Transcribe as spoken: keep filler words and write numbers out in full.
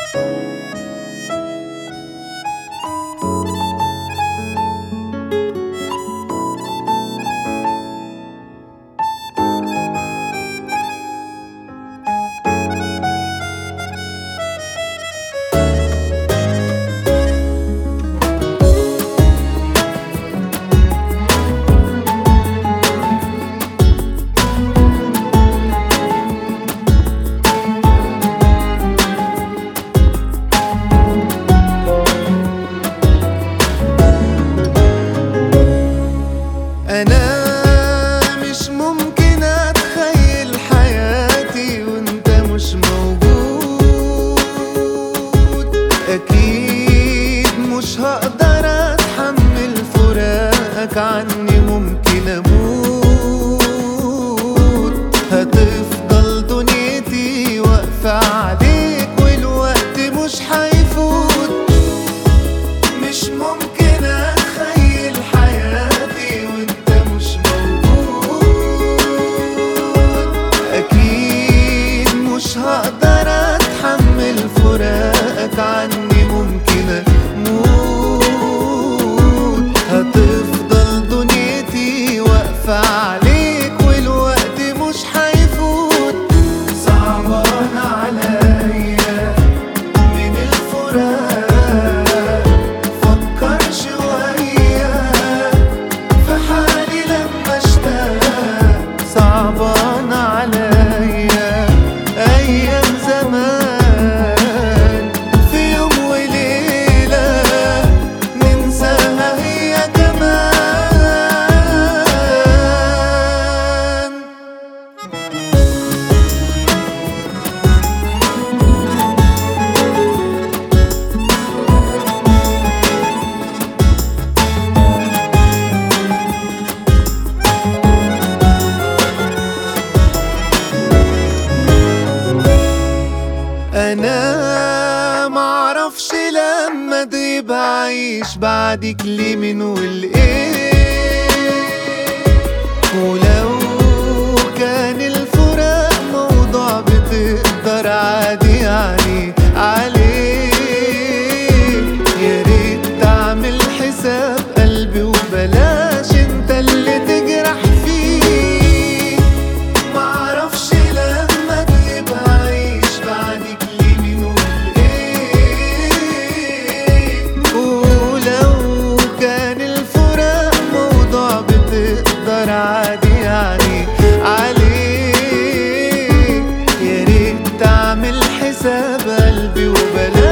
أنا مش ممكن أتخيل حياتي وأنت مش موجود. أكيد مش هقدر أتحمل فراقك عني، ممكن أموت. هتفضل دنيتي واقفة عليك والوقت مش هيفوت. مش ممكن أتخيل حياتي وأنت مش موجود. أكيد مش هقدر أتحمل فراقك عني، ممكن أموت. هتفضل دنيتي واقفة عليك والوقت مش هيفوت. صعبان عليا من الفراق، فكر شوية في حالي لما اشتاق. صعبان عليا أيام زمان، في يوم وليلة ننساها هي كمان. أنا معرفش لما تغيب أعيش بعدك لمين والإيه. ولو كان الفراق موضوع بتقدر عادي يعني عليه، يا ريت تعمل حساب قلبي وبلاش انت اللي تجرح فيه. معرفش لما تغيب أعيش بعدك لمين والإيه. ولو كان الفراق موضوع بتقدر عادي يعني عليه، يا ريت تعمل حساب قلبي وبلاش